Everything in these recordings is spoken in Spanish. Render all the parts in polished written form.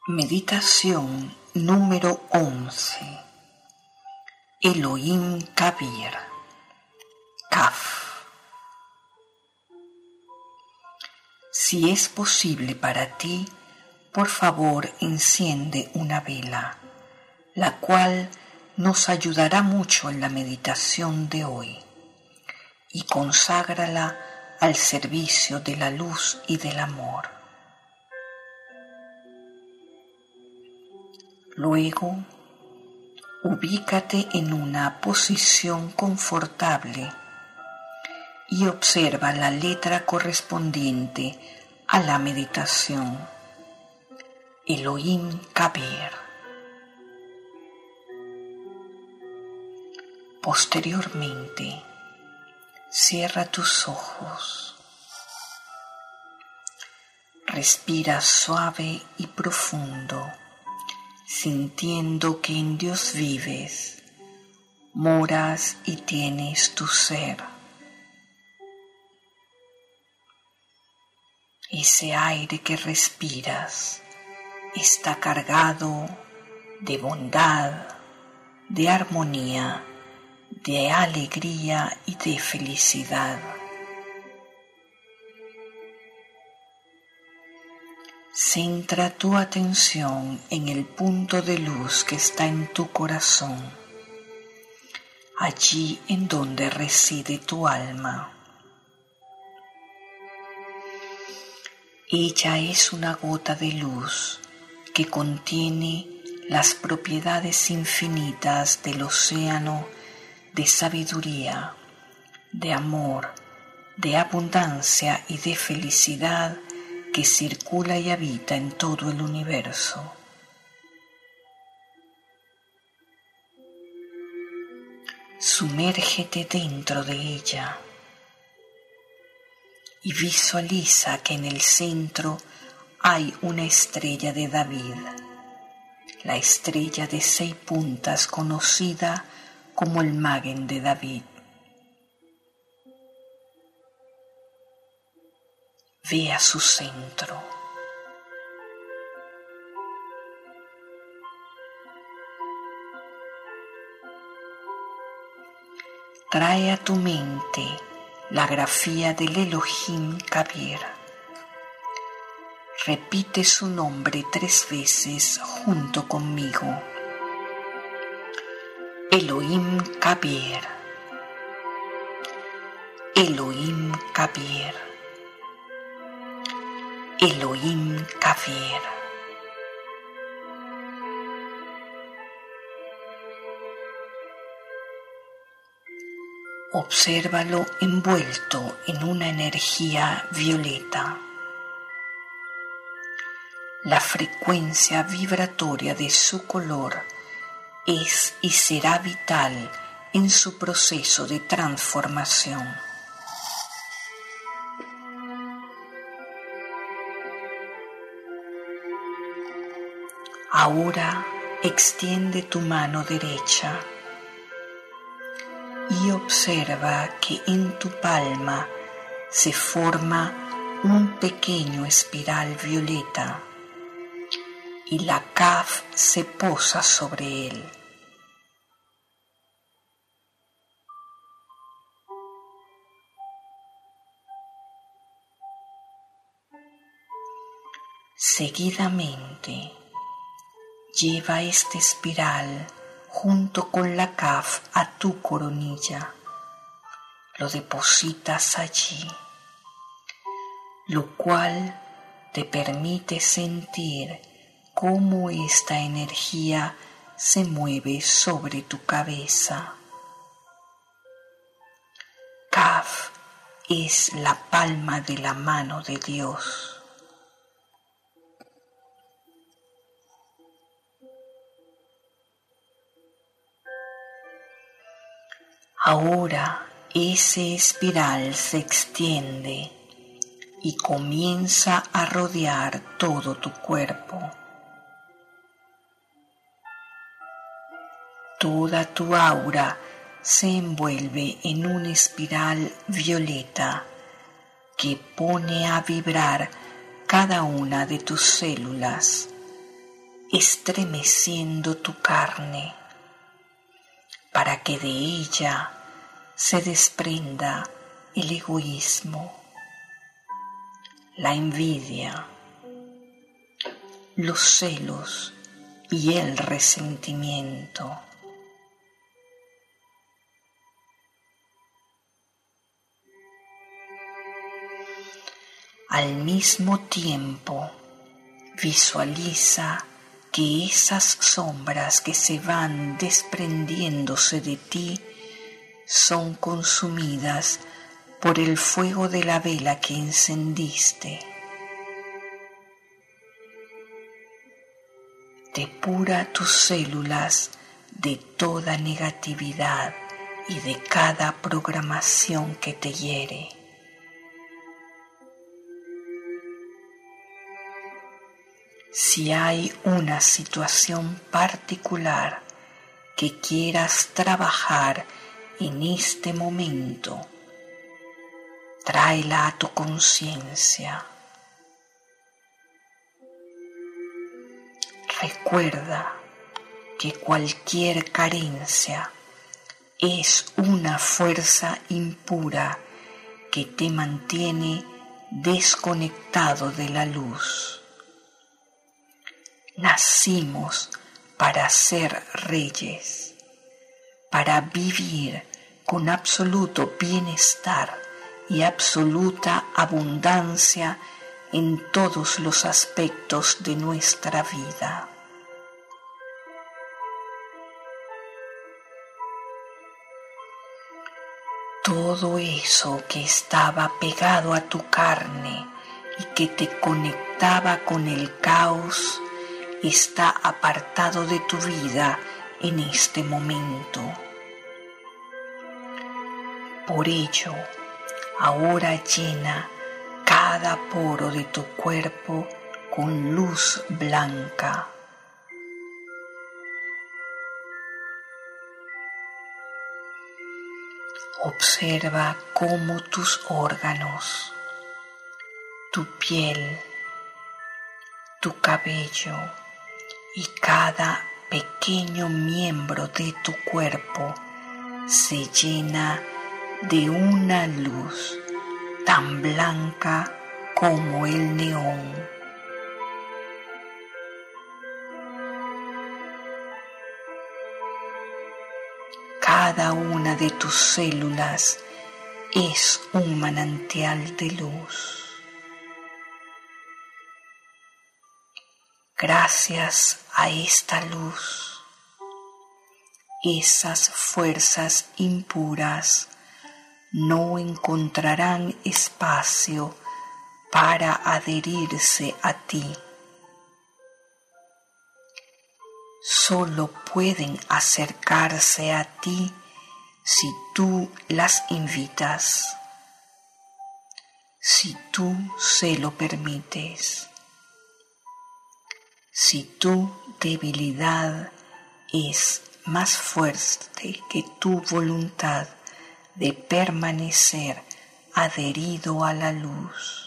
Meditación número 11. Elohim Kabir, Kaf. Si es posible para ti, por favor enciende una vela, la cual nos ayudará mucho en la meditación de hoy, y conságrala al servicio de la luz y del amor. Luego, ubícate en una posición confortable y observa la letra correspondiente a la meditación, Elohim Kabir. Posteriormente, cierra tus ojos. Respira suave y profundo, sintiendo que en Dios vives, moras y tienes tu ser. Ese aire que respiras está cargado de bondad, de armonía, de alegría y de felicidad. Centra tu atención en el punto de luz que está en tu corazón, allí en donde reside tu alma. Ella es una gota de luz que contiene las propiedades infinitas del océano de sabiduría, de amor, de abundancia y de felicidad que circula y habita en todo el universo. Sumérgete dentro de ella y visualiza que en el centro hay una estrella de David, la estrella de 6 puntas conocida como el Magen de David. Ve a su centro. Trae a tu mente la grafía del Elohim Kabir. Repite su nombre 3 veces junto conmigo. Elohim Kabir. Elohim Kabir. Elohim Kabir. Obsérvalo envuelto en una energía violeta. La frecuencia vibratoria de su color es y será vital en su proceso de transformación. Ahora extiende tu mano derecha y observa que en tu palma se forma un pequeño espiral violeta y la Kaf se posa sobre él. Seguidamente, lleva este espiral junto con la Kaf a tu coronilla. Lo depositas allí, lo cual te permite sentir cómo esta energía se mueve sobre tu cabeza. Kaf es la palma de la mano de Dios. Ahora ese espiral se extiende y comienza a rodear todo tu cuerpo. Toda tu aura se envuelve en un espiral violeta que pone a vibrar cada una de tus células, estremeciendo tu carne, para que de ella se desprenda el egoísmo, la envidia, los celos y el resentimiento. Al mismo tiempo, visualiza que esas sombras que se van desprendiéndose de ti son consumidas por el fuego de la vela que encendiste. Depura tus células de toda negatividad y de cada programación que te hiere. Si hay una situación particular que quieras trabajar en este momento, tráela a tu conciencia. Recuerda que cualquier carencia es una fuerza impura que te mantiene desconectado de la luz. Nacimos para ser reyes, para vivir con absoluto bienestar y absoluta abundancia en todos los aspectos de nuestra vida. Todo eso que estaba pegado a tu carne y que te conectaba con el caos está apartado de tu vida en este momento. Por ello, ahora llena cada poro de tu cuerpo con luz blanca. Observa cómo tus órganos, tu piel, tu cabello y cada pequeño miembro de tu cuerpo se llena de una luz tan blanca como el neón. Cada una de tus células es un manantial de luz. Gracias a esta luz, esas fuerzas impuras no encontrarán espacio para adherirse a ti. Solo pueden acercarse a ti si tú las invitas, si tú se lo permites. Si tu debilidad es más fuerte que tu voluntad de permanecer adherido a la luz.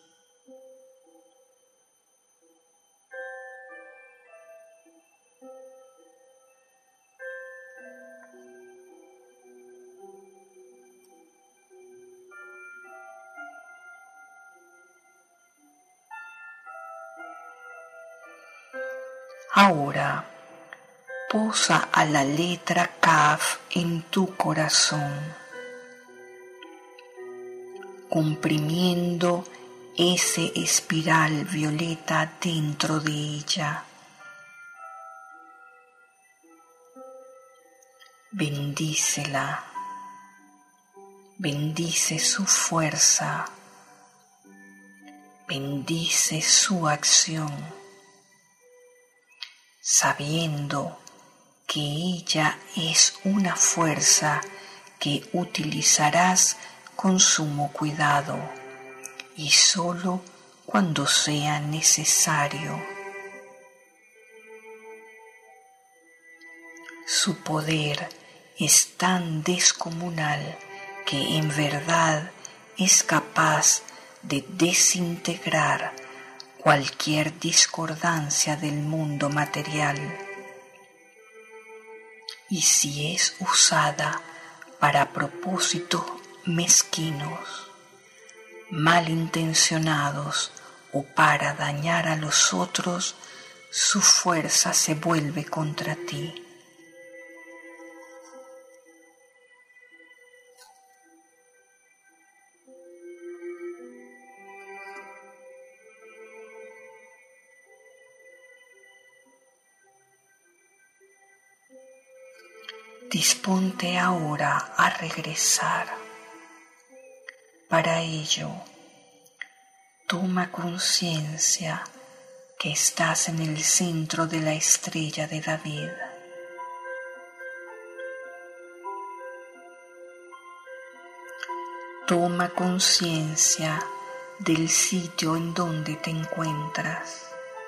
Ahora, posa a la letra Kaf en tu corazón, comprimiendo ese espiral violeta dentro de ella. Bendícela, bendice su fuerza, bendice su acción, sabiendo que ella es una fuerza que utilizarás con sumo cuidado y solo cuando sea necesario. Su poder es tan descomunal que en verdad es capaz de desintegrar cualquier discordancia del mundo material, y si es usada para propósitos mezquinos, malintencionados o para dañar a los otros, su fuerza se vuelve contra ti. Disponte ahora a regresar. Para ello, toma conciencia que estás en el centro de la estrella de David. Toma conciencia del sitio en donde te encuentras.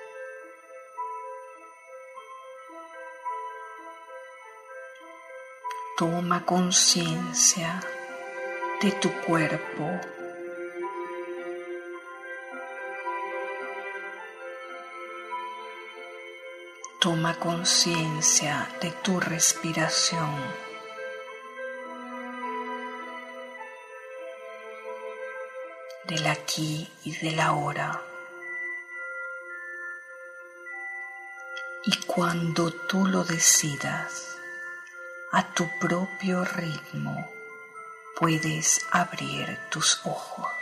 Toma conciencia de tu cuerpo. Toma conciencia de tu respiración. Del aquí y del ahora. Y cuando tú lo decidas, a tu propio ritmo, puedes abrir tus ojos.